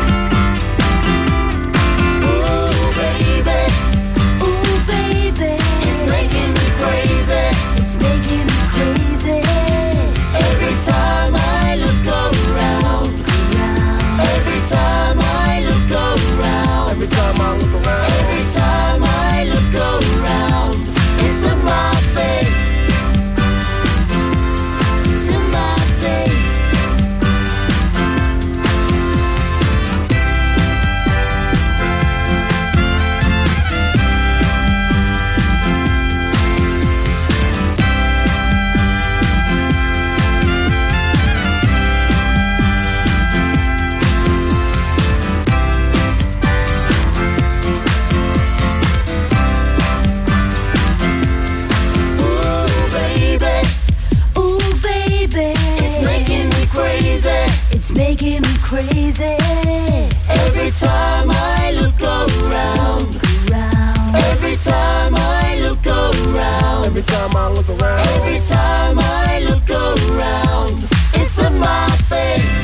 Ooh baby, ooh baby, it's making me crazy, it's making me crazy. Every time I look around, every time I look around, every time I look around, every time I look around, Every time I look around, every time I look around, every time I look around, every time I look around, it's in my face.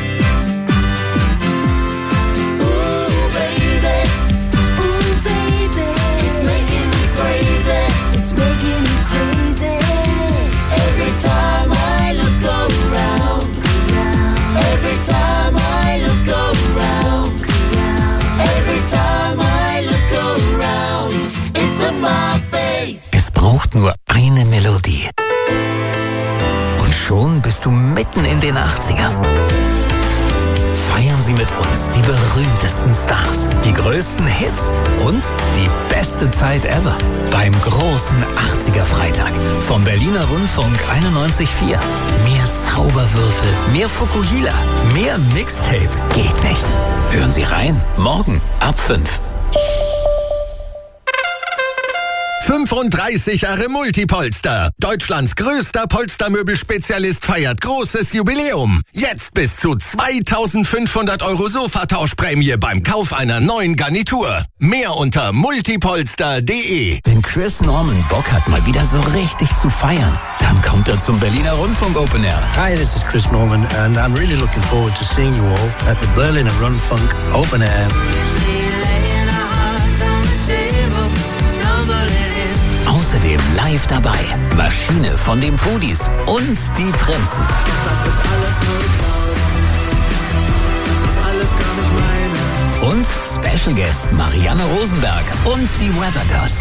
Ooh baby, ooh baby, it's making me crazy, it's making me crazy. Every time I look around, every time I look around, every time I look around, it's in my face. Es braucht nur eine Melodie. Und schon bist du mitten in den achtzigern. Feiern Sie mit uns die berühmtesten Stars, die größten Hits und die beste Zeit ever beim großen achtziger-Freitag vom Berliner Rundfunk einundneunzig Komma vier. Mehr Zauberwürfel, mehr Fukuhila, mehr Mixtape geht nicht. Hören Sie rein, morgen ab fünf. fünfunddreißig Jahre Multipolster. Deutschlands größter Polstermöbelspezialist feiert großes Jubiläum. Jetzt bis zu zweitausendfünfhundert Euro Sofatauschprämie beim Kauf einer neuen Garnitur. Mehr unter multipolster punkt de. Wenn Chris Norman Bock hat, mal wieder so richtig zu feiern, dann kommt er zum Berliner Rundfunk Open Air. Hi, this is Chris Norman and I'm really looking forward to seeing you all at the Berliner Rundfunk Open Air. Außerdem live dabei Maschine von den Pudis und die Prinzen. Das ist alles nur Cloud. Das ist alles gar nicht meine. Und Special Guest Marianne Rosenberg und die Weather Girls.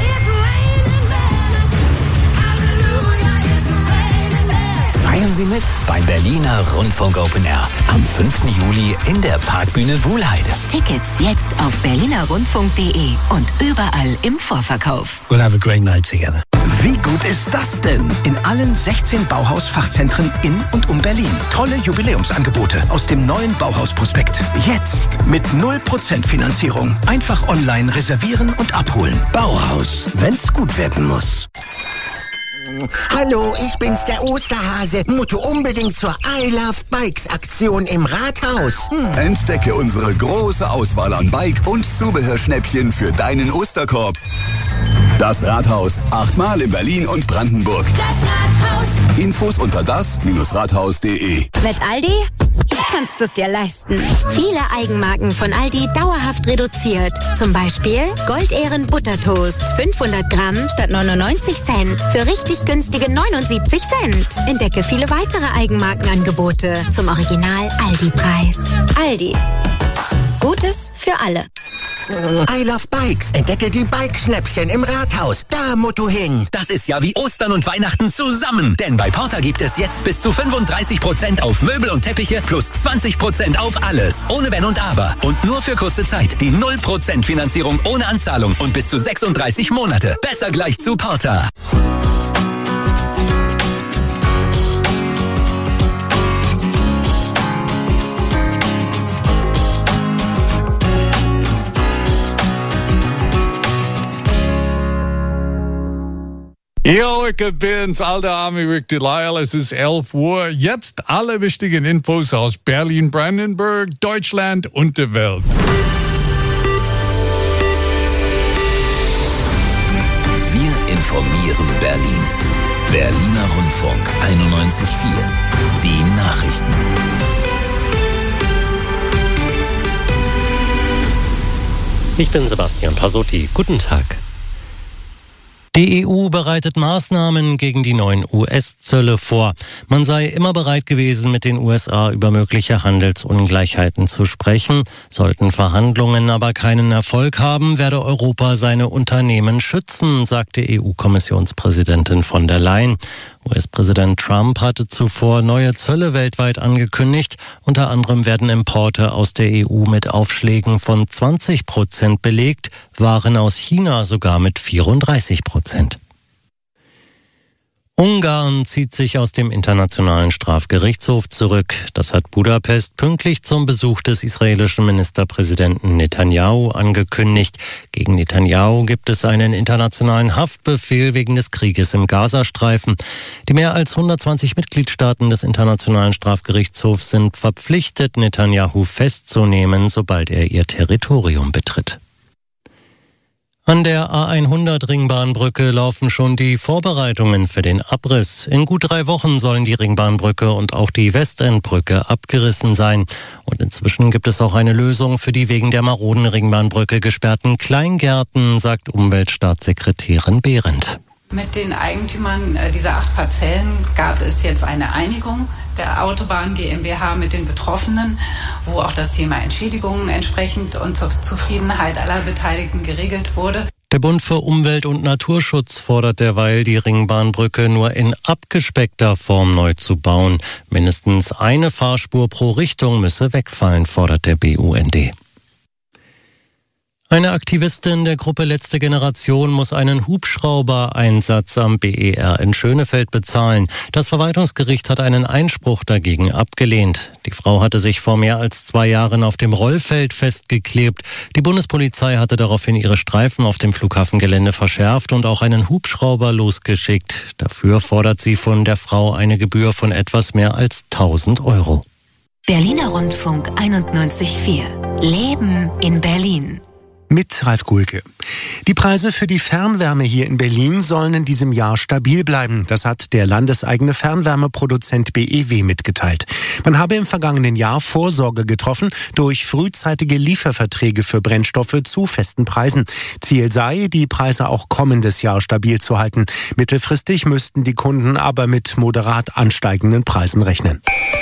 Feiern Sie mit beim Berliner Rundfunk Open Air am fünften Juli in der Parkbühne Wuhlheide. Tickets jetzt auf berliner rundfunk punkt de und überall im Vorverkauf. We'll have a great night together. Wie gut ist das denn? In allen sechzehn Bauhaus-Fachzentren in und um Berlin. Tolle Jubiläumsangebote aus dem neuen Bauhaus-Prospekt. Jetzt mit null Prozent Finanzierung. Einfach online reservieren und abholen. Bauhaus, wenn's gut werden muss. Hallo, ich bin's, der Osterhase. Musst unbedingt zur I Love Bikes Aktion im Rathaus. Hm. Entdecke unsere große Auswahl an Bike- und Zubehörschnäppchen für deinen Osterkorb. Das Rathaus. Achtmal in Berlin und Brandenburg. Das Rathaus. Infos unter das Rathaus punkt de. Mit Aldi kannst du es dir leisten. Viele Eigenmarken von Aldi dauerhaft reduziert. Zum Beispiel Goldehren Buttertoast. fünfhundert Gramm statt neunundneunzig Cent. Für richtig günstige neunundsiebzig Cent. Entdecke viele weitere Eigenmarkenangebote zum Original Aldi-Preis. Aldi. Gutes für alle. I Love Bikes. Entdecke die Bikeschnäppchen im Rathaus. Da musst du hin. Das ist ja wie Ostern und Weihnachten zusammen. Denn bei Porter gibt es jetzt bis zu fünfunddreißig Prozent auf Möbel und Teppiche plus zwanzig Prozent auf alles. Ohne Wenn und Aber. Und nur für kurze Zeit. Die null Prozent Finanzierung ohne Anzahlung und bis zu sechsunddreißig Monate. Besser gleich zu Porter. Jo, ich bin's, alter Army Rick Delisle. Es ist elf Uhr. Jetzt alle wichtigen Infos aus Berlin, Brandenburg, Deutschland und der Welt. Wir informieren Berlin. Berliner Rundfunk einundneunzig Komma vier. Die Nachrichten. Ich bin Sebastian Pasotti. Guten Tag. Die E U bereitet Maßnahmen gegen die neuen U S-Zölle vor. Man sei immer bereit gewesen, mit den U S A über mögliche Handelsungleichheiten zu sprechen. Sollten Verhandlungen aber keinen Erfolg haben, werde Europa seine Unternehmen schützen, sagte E U-Kommissionspräsidentin von der Leyen. U S-Präsident Trump hatte zuvor neue Zölle weltweit angekündigt. Unter anderem werden Importe aus der E U mit Aufschlägen von zwanzig Prozent belegt, Waren aus China sogar mit vierunddreißig Prozent. Ungarn zieht sich aus dem Internationalen Strafgerichtshof zurück. Das hat Budapest pünktlich zum Besuch des israelischen Ministerpräsidenten Netanyahu angekündigt. Gegen Netanyahu gibt es einen internationalen Haftbefehl wegen des Krieges im Gazastreifen. Die mehr als hundertzwanzig Mitgliedstaaten des Internationalen Strafgerichtshofs sind verpflichtet, Netanyahu festzunehmen, sobald er ihr Territorium betritt. An der A hundert Ringbahnbrücke laufen schon die Vorbereitungen für den Abriss. In gut drei Wochen sollen die Ringbahnbrücke und auch die Westendbrücke abgerissen sein. Und inzwischen gibt es auch eine Lösung für die wegen der maroden Ringbahnbrücke gesperrten Kleingärten, sagt Umweltstaatssekretärin Behrendt. Mit den Eigentümern dieser acht Parzellen gab es jetzt eine Einigung der Autobahn GmbH mit den Betroffenen, wo auch das Thema Entschädigungen entsprechend und zur Zufriedenheit aller Beteiligten geregelt wurde. Der Bund für Umwelt und Naturschutz fordert derweil, die Ringbahnbrücke nur in abgespeckter Form neu zu bauen. Mindestens eine Fahrspur pro Richtung müsse wegfallen, fordert der B U N D. Eine Aktivistin der Gruppe Letzte Generation muss einen Hubschrauber-Einsatz am B E R in Schönefeld bezahlen. Das Verwaltungsgericht hat einen Einspruch dagegen abgelehnt. Die Frau hatte sich vor mehr als zwei Jahren auf dem Rollfeld festgeklebt. Die Bundespolizei hatte daraufhin ihre Streifen auf dem Flughafengelände verschärft und auch einen Hubschrauber losgeschickt. Dafür fordert sie von der Frau eine Gebühr von etwas mehr als tausend Euro. Berliner Rundfunk einundneunzig Komma vier. Leben in Berlin. Mit Ralf Gulke. Die Preise für die Fernwärme hier in Berlin sollen in diesem Jahr stabil bleiben. Das hat der landeseigene Fernwärmeproduzent B E W mitgeteilt. Man habe im vergangenen Jahr Vorsorge getroffen durch frühzeitige Lieferverträge für Brennstoffe zu festen Preisen. Ziel sei, die Preise auch kommendes Jahr stabil zu halten. Mittelfristig müssten die Kunden aber mit moderat ansteigenden Preisen rechnen.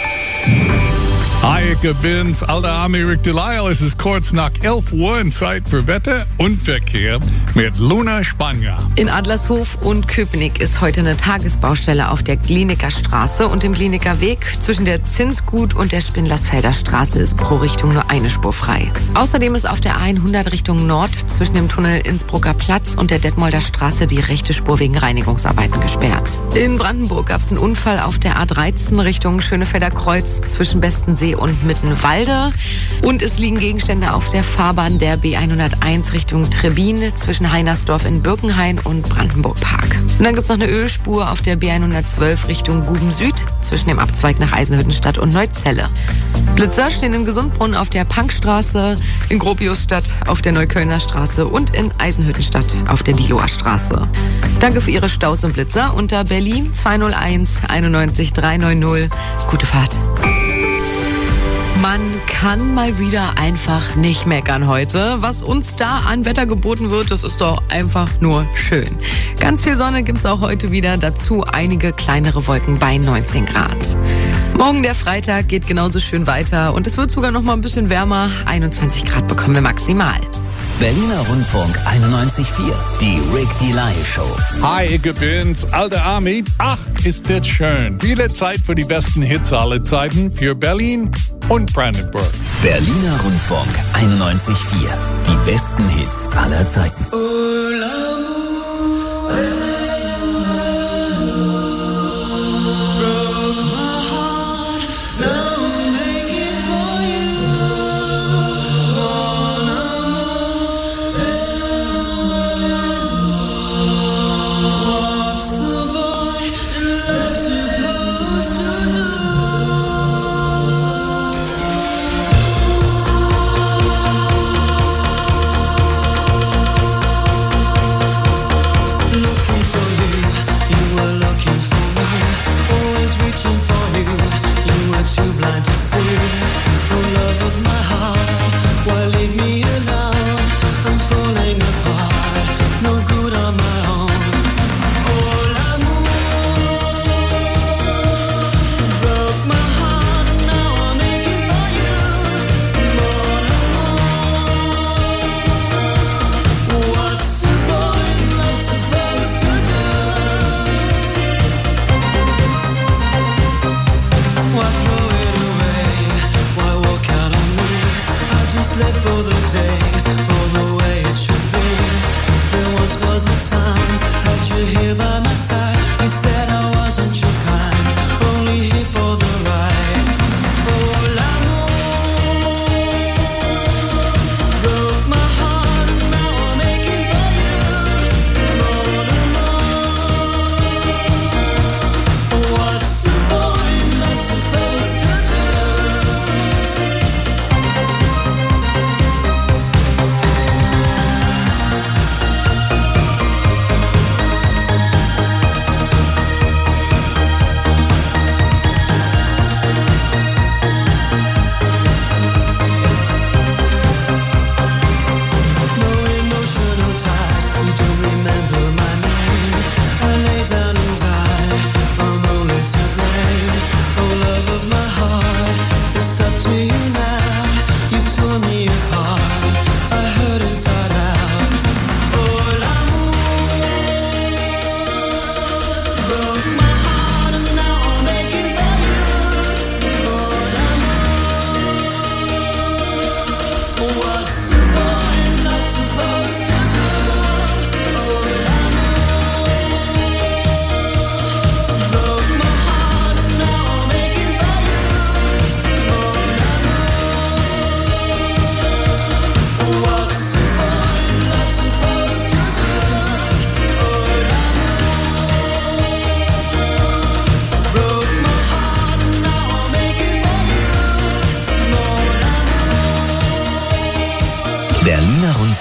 Hi, ich bin's, alter Army Rick Delisle. Es ist kurz nach elf Uhr und Zeit für Wetter und Verkehr mit Luna Spanier. In Adlershof und Köpenick ist heute eine Tagesbaustelle auf der Glienecker Straße und dem Glienecker Weg. Zwischen der Zinsgut und der Spindlersfelder Straße ist pro Richtung nur eine Spur frei. Außerdem ist auf der A hundert Richtung Nord zwischen dem Tunnel Innsbrucker Platz und der Detmolder Straße die rechte Spur wegen Reinigungsarbeiten gesperrt. In Brandenburg gab es einen Unfall auf der A dreizehn Richtung Schönefelder Kreuz zwischen Bestensee und Mittenwalde. Und es liegen Gegenstände auf der Fahrbahn der B hunderteins Richtung Trebin zwischen Heinersdorf in Birkenhain und Brandenburg Park. Und dann gibt es noch eine Ölspur auf der B hundertzwölf Richtung Guben Süd zwischen dem Abzweig nach Eisenhüttenstadt und Neuzelle. Blitzer stehen in Gesundbrunn auf der Punkstraße, in Gropiusstadt auf der Neuköllner Straße und in Eisenhüttenstadt auf der Diehloer Straße. Danke für Ihre Staus und Blitzer unter Berlin zwei null eins einundneunzig dreihundertneunzig. Gute Fahrt. Man kann mal wieder einfach nicht meckern heute. Was uns da an Wetter geboten wird, das ist doch einfach nur schön. Ganz viel Sonne gibt's auch heute wieder, dazu einige kleinere Wolken bei neunzehn Grad. Morgen der Freitag geht genauso schön weiter und es wird sogar noch mal ein bisschen wärmer. einundzwanzig Grad bekommen wir maximal. Berliner Rundfunk einundneunzig Komma vier, die Rick Delisle Show. Hi, ich bin's, alter Army. Ach, ist das schön. Viele Zeit für die besten Hits aller Zeiten für Berlin und Brandenburg. Berliner Rundfunk einundneunzig Komma vier, die besten Hits aller Zeiten.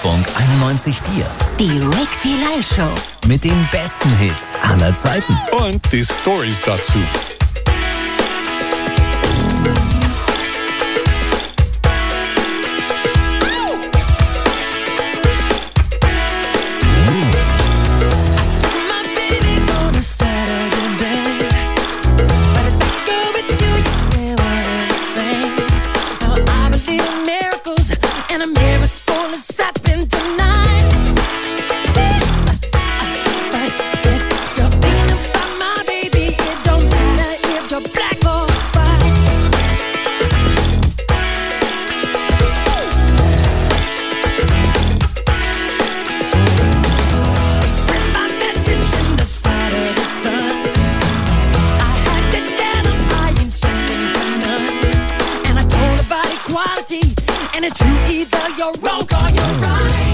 Rundfunk einundneunzig Komma vier. Die Rick Delay Show. Mit den besten Hits aller Zeiten. Und die Stories dazu. And it's you, either you're wrong or you're right.